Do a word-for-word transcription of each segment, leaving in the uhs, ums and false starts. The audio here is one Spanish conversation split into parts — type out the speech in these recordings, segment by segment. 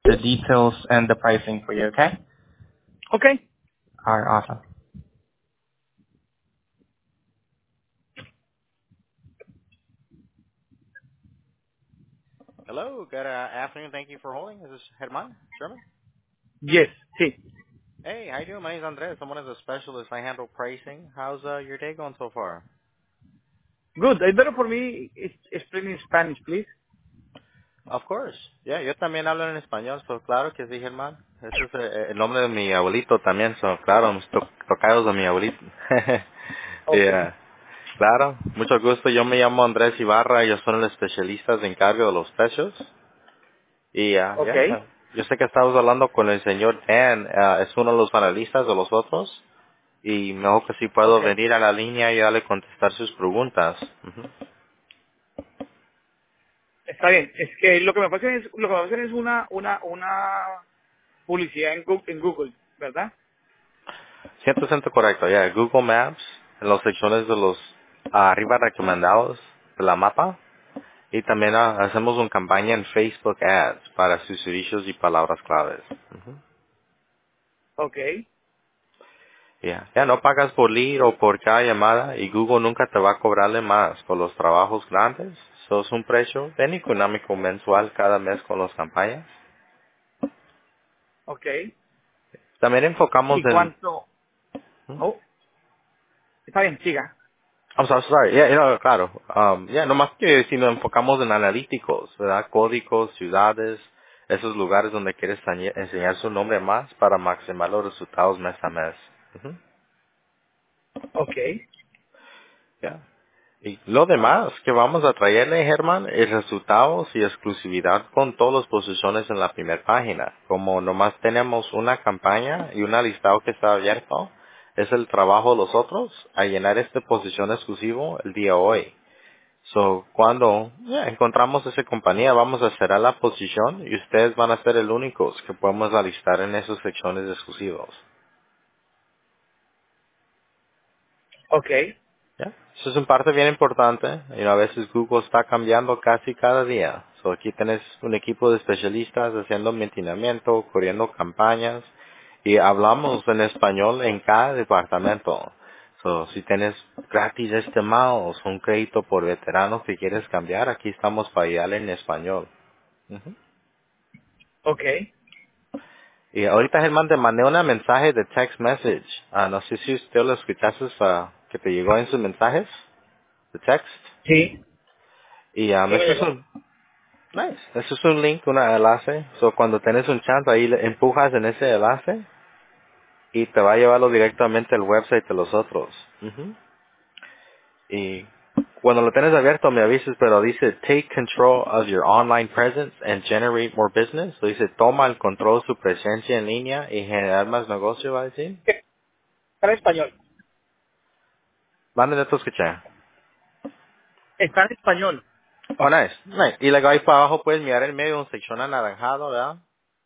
the details and the pricing for you, okay? Ok. All right, awesome. Hello, good uh, afternoon. Thank you for holding. Is this Herman Sherman? Yes, sí. Hey, how you doing? My name's Andres. I'm one of the specialists. I handle pricing. How's uh, your day going so far? Good. I better for me is explain in Spanish, please. Of course. Yeah, yo también hablo en español, so claro que sí, Germán. Ese es eh, el nombre de mi abuelito también, so claro, mis to- tocados de mi abuelito. Ok. Yeah, claro, mucho gusto. Yo me llamo Andrés Ibarra, yo soy el especialista de encargo de los precios. Y ah, Ok. ya, yo sé que estabas hablando con el señor Dan, ah, es uno de los analistas de los otros, y mejor que sí puedo Ok. venir a la línea y darle contestar sus preguntas. Ujú. Está bien. Es que lo que me pasa es, lo que me pasa es una, una, una publicidad en Google, en Google, ¿verdad? cien por ciento correcto, ya, Google Maps, en las secciones de los ah, arriba recomendados de la mapa, y también ah, hacemos una campaña en Facebook Ads para sus servicios y palabras claves. Ujú. Ok. Ya, ya no pagas por lead o por cada llamada y Google nunca te va a cobrarle más por los trabajos grandes. Eso es un precio bien económico mensual cada mes con las campañas. Ok. También enfocamos ¿Y en... cuánto? ¿Mm? Oh, está bien, siga. I'm so sorry. Yeah, yeah, claro. Um, yeah, no más que si nos enfocamos en analíticos, ¿verdad? Códigos, ciudades, esos lugares donde quieres enseñar enseñar su nombre más para maximizar los resultados mes a mes. Ujú. Ok. Ya. Y lo demás que vamos a traerle, Germán, es resultados y exclusividad con todas las posiciones en la primera página. Como nomás tenemos una campaña y un listado que está abierto, es el trabajo de los otros a llenar esta posición exclusivo el día hoy. So, cuando ya, encontramos esa compañía, vamos a cerrar la posición y ustedes van a ser el únicos que podemos alistar en esas secciones exclusivos. Ok. ¿Ya? Eso es una parte bien importante. Y a veces Google está cambiando casi cada día. So, aquí tienes un equipo de especialistas haciendo mantenimiento, corriendo campañas y hablamos en español en cada departamento. So, si tienes gratis estimados, un crédito por veteranos que quieres cambiar, aquí estamos para ayudarle en español. Ujú. Ok. Y ahorita Germán te mandé un mensaje de text message. Ah, no sé si usted lo escuchaste, ah, que te llegó en sus mensajes de text. Sí. Y um, Sí me eso es llegó. un, nice. Eso es un link, un enlace. So, cuando tienes un chance ahí le empujas en ese enlace y te va a llevarlo directamente al website de los otros. Ujú. Y cuando lo tienes abierto me avisas, pero dice take control of your online presence and generate more business. So, dice toma el control de su presencia en línea y generar más negocio, va a decir. Está en español. Mande de tu escuchar. Está en español. Oh, nice. Nice. Y luego ahí para abajo puedes mirar en medio una sección anaranjado, ¿verdad?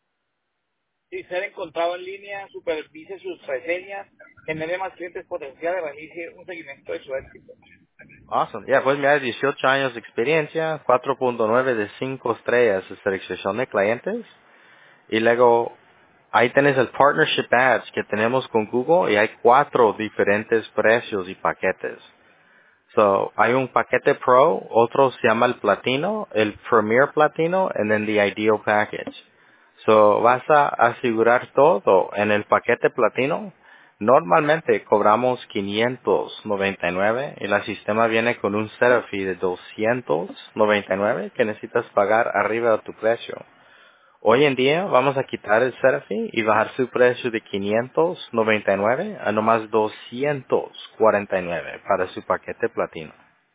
Sí, ser encontrado en línea, supervise sus reseñas, genere más clientes potenciales, realice un seguimiento de su éxito. Awesome. Ya, pues mira, dieciocho años de experiencia, cuatro punto nueve de cinco estrellas de selección de clientes. Y luego, ahí tienes el Partnership Ads que tenemos con Google y hay cuatro diferentes precios y paquetes. So, hay un paquete Pro, otro se llama el Platino, el Premier Platino, and then the Ideal Package. So, vas a asegurar todo en el paquete Platino. Normalmente cobramos quinientos noventa y nueve y el sistema viene con un setup fee de doscientos noventa y nueve que necesitas pagar arriba de tu precio. Hoy en día vamos a quitar el setup fee y bajar su precio de quinientos noventa y nueve a nomás doscientos cuarenta y nueve para su paquete platino.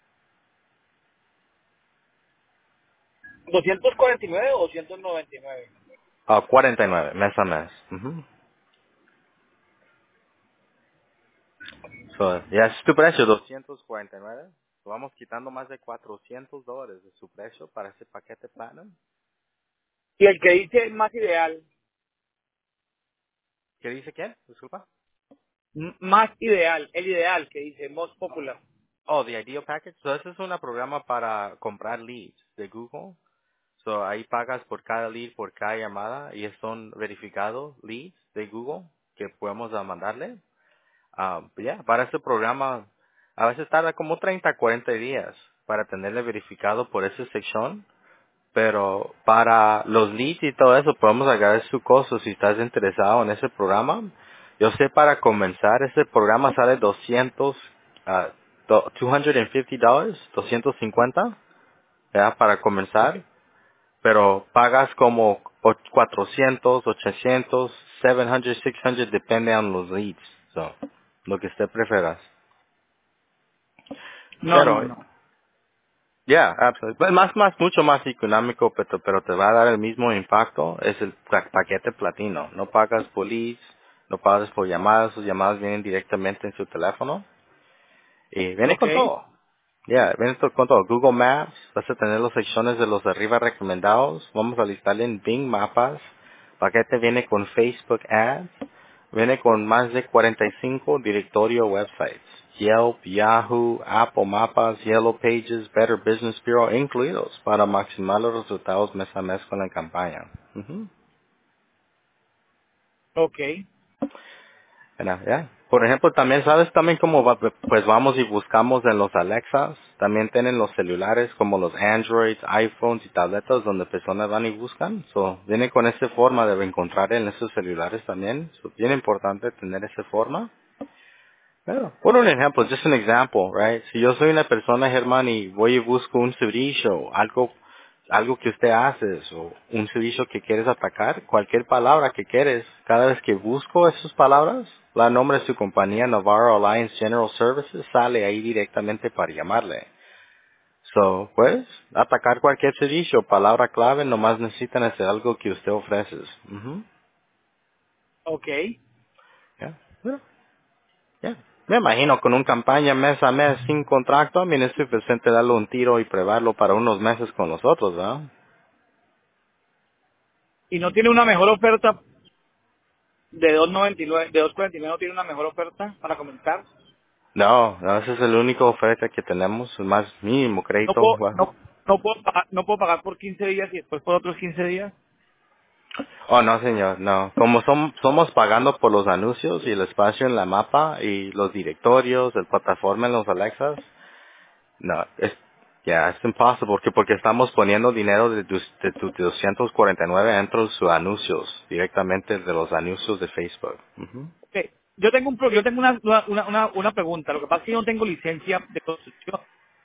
¿doscientos cuarenta y nueve o doscientos noventa y nueve? Ah, cuarenta y nueve mes a mes. Ujú. So, ya es tu precio, doscientos cuarenta y nueve. So, vamos quitando más de cuatrocientos dólares de su precio para ese paquete platinum. Y el que dice más ideal, ¿Qué dice quién? Disculpa. m- más ideal, el ideal que dice most popular. Oh, the Ideal Package. So, ese es un programa para comprar leads de Google. So, ahí pagas por cada lead, por cada llamada, y son verificados leads de Google que podemos ah, mandarle. Ah, ya, para este programa, a veces tarda como treinta a cuarenta días para tenerle verificado por esa sección, pero para los leads y todo eso podemos agarrar su costo si estás interesado en ese programa. Yo sé para comenzar ese programa sale doscientos, ah, do- doscientos cincuenta dólares, doscientos cincuenta, ya, para comenzar, pero pagas como o- cuatrocientos, ochocientos, setecientos, seiscientos, depende de los leads, so, lo que usted prefiera. No, no, Pero no. ya, absolutamente. Más, más, mucho más económico, pero, pero te va a dar el mismo impacto. Es el pa- paquete platino. No pagas por leads, no pagas por llamadas. Sus llamadas vienen directamente en su teléfono. Y viene Ok, con todo. Ya, viene to- con todo. Google Maps, vas a tener las secciones de los de arriba recomendados. Vamos a listarle en Bing Mapas. Paquete viene con Facebook Ads. Viene con más de cuarenta y cinco directorio websites. Yelp, Yahoo, Apple Mapas, Yellow Pages, Better Business Bureau incluidos para maximizar los resultados mes a mes con la campaña. Ujú. ok, Ya, ya. Por ejemplo, también sabes también cómo va, pues vamos y buscamos en los Alexas, también tienen los celulares como los Androids, iPhones y tabletas donde personas van y buscan. So, viene con esa forma de encontrar en esos celulares también. So, bien importante tener esa forma. Claro. Por un ejemplo, just an example, right? Si yo soy una persona, Germán, y voy y busco un servicio, algo, algo que usted hace, o un servicio que quieres atacar, cualquier palabra que quieres, cada vez que busco esas palabras, la nombre de su compañía, Navarro Alliance General Services, sale ahí directamente para llamarle. So, pues, atacar cualquier servicio, palabra clave, nomás necesitan hacer algo que usted ofrece. Ujú. ok. Ya. Bueno, ya. Me imagino con una campaña mes a mes sin contrato, a mí es suficiente darle un tiro y probarlo para unos meses con nosotros, ¿verdad? ¿Y no tiene una mejor oferta de dos noventa y nueve, de dos cuarenta y nueve no tiene una mejor oferta para comenzar? No, no, esa es la única oferta que tenemos, el más mínimo No crédito. puedo, Bueno. no, no puedo pagar, no puedo pagar por quince días y después por otros quince días. Oh, no, señor, no. Como som- somos pagando por los anuncios y el espacio en la mapa y los directorios, el plataforma en los Alexas, no, es, ya, es imposible porque, porque estamos poniendo dinero de, tus- de tus doscientos cuarenta y nueve dentro de sus anuncios, directamente de los anuncios de Facebook. Ujú. Ok, yo tengo un pro- yo tengo una, una, una, una pregunta. Lo que pasa es que yo no tengo licencia de construcción.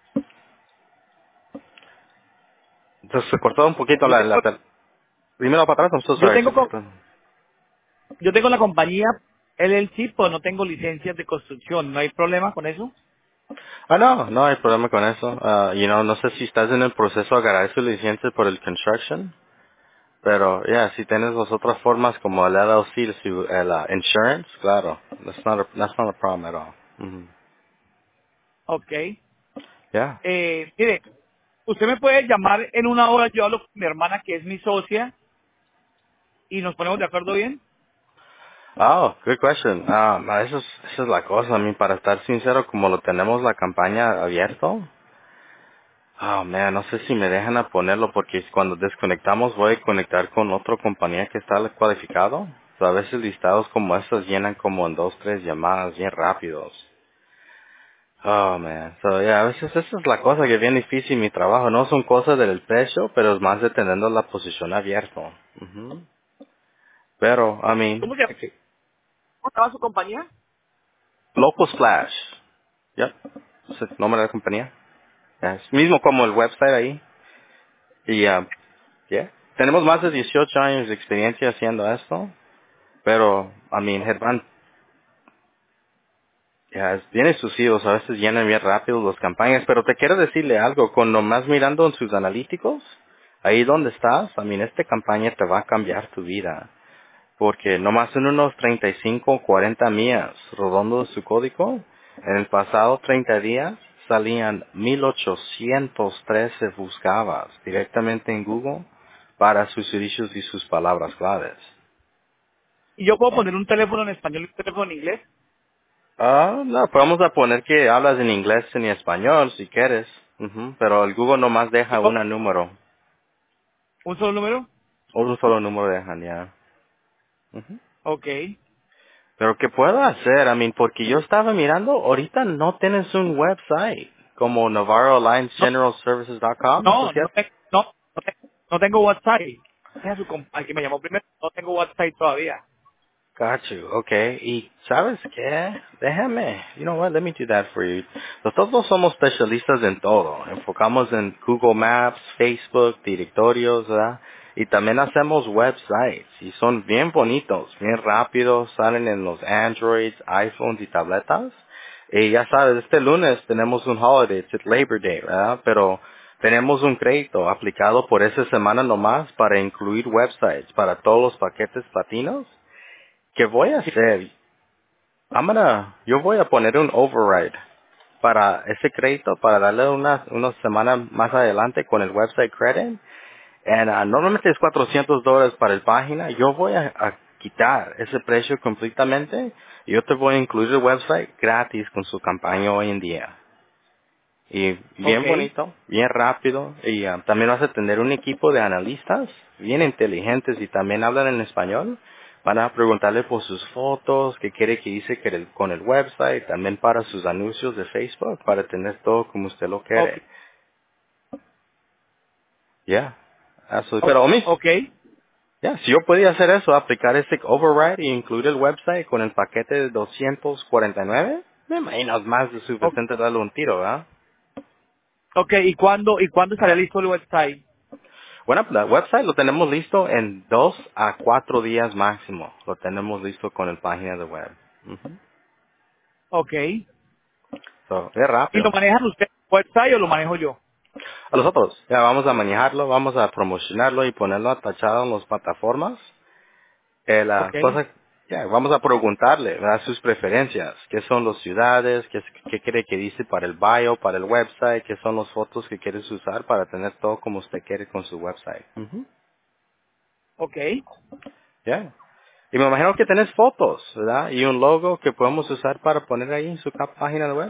Entonces se cortó un poquito Yo la, tengo, la, tel- Dímelo para atrás, I'm so yo sorry, se tengo, co- cortó. yo tengo la compañía L L C, pero no tengo licencias de construcción. ¿No hay problema con eso? Ah, no, no hay problema con eso. Ah, you know, no sé si estás en el proceso de agarrar su licencia por el construction, pero ya, si tienes las otras formas como el L L C, su- el ah, insurance, claro, that's not a, that's not a problem at all. Mhm. Ok. Yeah. Eh, mire, usted me puede llamar en una hora, yo hablo con mi hermana que es mi socia y nos ponemos de acuerdo bien. Oh, good question. Ah, eso es, esa es la cosa, a mí, para estar sincero, como lo tenemos la campaña abierto, oh, man, no sé si me dejan a ponerlo porque cuando desconectamos voy a conectar con otra compañía que está cualificado. So, a veces listados como estos llenan como en dos, tres llamadas bien rápidos. Oh, man. So, yeah, a veces esa es la cosa que es bien difícil mi trabajo. No son cosas del precio, pero es más de teniendo la posición abierta. Ujú. Pero, I mean, ¿Cómo se llama? ¿Cómo se llama su compañía? Local Splash. Yep. Es el nombre de la compañía. Es mismo como el website ahí. Y, um, yeah. Tenemos más de dieciocho años de experiencia haciendo esto. Pero, I mean, Germán, ya, es bien exclusivos. A veces llenan bien rápido las campañas. Pero te quiero decirle algo. Con nomás mirando en sus analíticos, ahí donde estás, I mean, esta campaña te va a cambiar tu vida. Porque nomás en unos treinta y cinco o cuarenta millas rodando su código, en el pasado treinta días salían mil ochocientos trece buscabas directamente en Google para sus servicios y sus palabras claves. Y yo puedo poner un teléfono en español y un teléfono en inglés. Ah, no, podemos a poner que hablas en inglés ni español si quieres, ujú, pero el Google nomás deja Yo, un número. ¿Un solo número? O un solo número dejan, ya. Ujú. Ok. Pero ¿qué puedo hacer? I mean, porque yo estaba mirando, ahorita no tienes un website como navarro alliance No, general services punto com, ¿eso es no, no, cierto? te- no, no, te- no tengo WhatsApp. Ese es su comp- al que me llamó primero, no tengo WhatsApp todavía. Got you. Okay. Y ¿sabes qué? Déjame. You know what? Let me do that for you. Nosotros somos especialistas en todo. Enfocamos en Google Maps, Facebook, directorios, ¿verdad? Y también hacemos websites. Y son bien bonitos, bien rápidos. Salen en los Androids, iPhones y tabletas. Y ya sabes, este lunes tenemos un holiday, it's Labor Day, ¿verdad? Pero tenemos un crédito aplicado por esa semana nomás para incluir websites para todos los paquetes platinos. ¿Qué voy a hacer? I'm gonna- yo voy a poner un override para ese crédito para darle una, una semana más adelante con el website credit. And, uh, normalmente es cuatrocientos dólares para el página. Yo voy a, a quitar ese precio completamente. Y yo te voy a incluir el website gratis con su campaña hoy en día. Y Ok, bien bonito, bien rápido. Y ah, también vas a tener un equipo de analistas bien inteligentes y también hablan en español. Van a preguntarle por sus fotos, qué quiere que dice que el- con el website, también para sus anuncios de Facebook, para tener todo como usted lo ok, quiere. Ya, eso. o- Pero, Omis, ok. ya, si yo podía hacer eso, aplicar ese override y incluir el website con el paquete de doscientos cuarenta y nueve, me imagino es más de O- suficiente darle un tiro, ¿verdad? Ok, ¿y cuándo, y cuándo estará listo el website? Bueno, pues, el website lo tenemos listo en dos a cuatro días máximo. Lo tenemos listo con el página de web. Ujú. Ok. ¿Y So, es rápido. lo manejan ustedes el website o lo manejo yo? A nosotros, ya vamos a manejarlo, vamos a promocionarlo y ponerlo atachado en las plataformas. Eh, la Ok, cosa, ya, vamos a preguntarle, ¿verdad? Sus preferencias. ¿Qué son las ciudades? ¿Qué, es- qué quiere que dice para el bio, para el website? ¿Qué son las fotos que quieres usar para tener todo como usted quiere con su website? Ujú. ok. Ya. Y me imagino que tenés fotos, ¿verdad? Y un logo que podemos usar para poner ahí en su cap- página de web.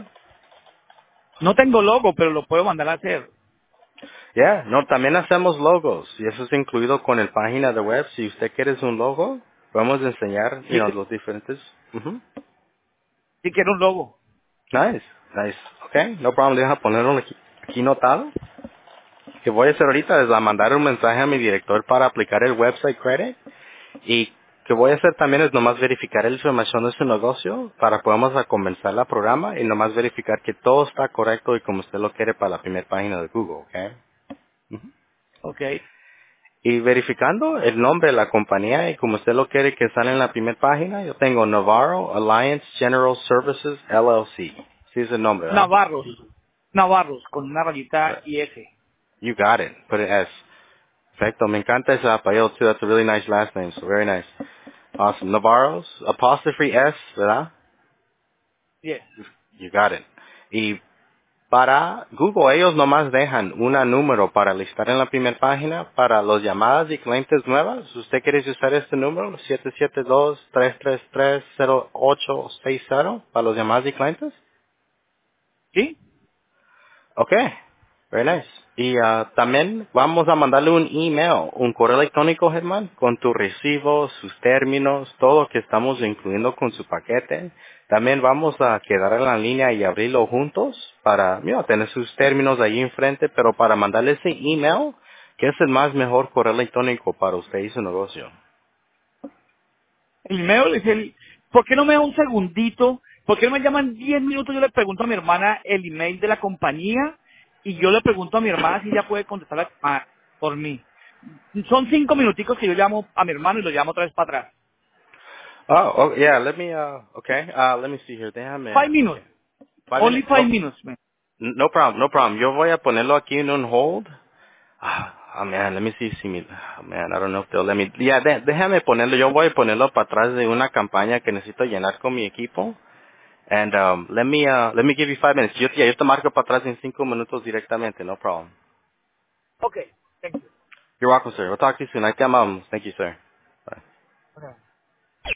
No tengo logo, pero lo puedo mandar a hacer. Ya, no, también hacemos logos y eso es incluido con el página de web. Si usted quiere un logo, podemos enseñar, you Sí, know, los diferentes. Ujú. sí quiero un logo. Nice, nice. Okay, no problem, deja ponerlo aquí, aquí notado. Que voy a hacer ahorita es a mandar un mensaje a mi director para aplicar el website credit. Y que voy a hacer también es nomás verificar la información de su negocio para podamos a comenzar la programa y nomás verificar que todo está correcto y como usted lo quiere para la primera página de Google, ¿ok? Ujú. Ok. Y verificando el nombre de la compañía y como usted lo quiere que sale en la primera página, yo tengo Navarro Alliance General Services L L C. Sí es el nombre, ¿verdad? Navarros. Navarros, con una rayita y S. You got it. Put it S. Perfecto. Me encanta ese apellido too. That's a really nice last name. So very nice. Awesome. Navarro's apostrophe S, ¿verdad? Yes. You got it. Y para Google, ellos nomás dejan un número para listar en la primera página para las llamadas y clientes nuevas. ¿Usted quiere usar este número? siete siete dos, tres tres tres, cero ocho seis cero para las llamadas y clientes. ¿Sí? Okay, very nice. Y ah, también vamos a mandarle un email, un correo electrónico, Germán, con tus recibos, sus términos, todo lo que estamos incluyendo con su paquete. También vamos a quedar en la línea y abrirlo juntos para, mira, tener sus términos ahí enfrente, pero para mandarle ese email, que es el más mejor correo electrónico para usted y su negocio. El email es el... ¿Por qué no me da un segundito? ¿Por qué no me llaman diez minutos? Yo le pregunto a mi hermana el email de la compañía y yo le pregunto a mi hermana si ella puede contestar la llamada por mí. Son cinco minuticos que yo llamo a mi hermano y lo llamo otra vez para atrás. Oh, oh yeah, let me, uh, okay, uh, let me see here. Five Déjame, minutes. okay. Five Only minutes? five No, minutes, man. no problem, no problem. Yo voy a ponerlo aquí en un hold. Ah, oh man, let me see si me, oh man, I don't know if they'll let me, yeah, de- déjame ponerlo, yo voy a ponerlo para atrás de una campaña que necesito llenar con mi equipo. And, um, let me, uh, let me give you five minutes. Yo, yeah, yo te marco para atrás en cinco minutos directamente, no problem. Okay. Thank you. You're welcome, sir. We'll talk to you soon. Ahí te amamos. Thank you, sir. Bye. Okay.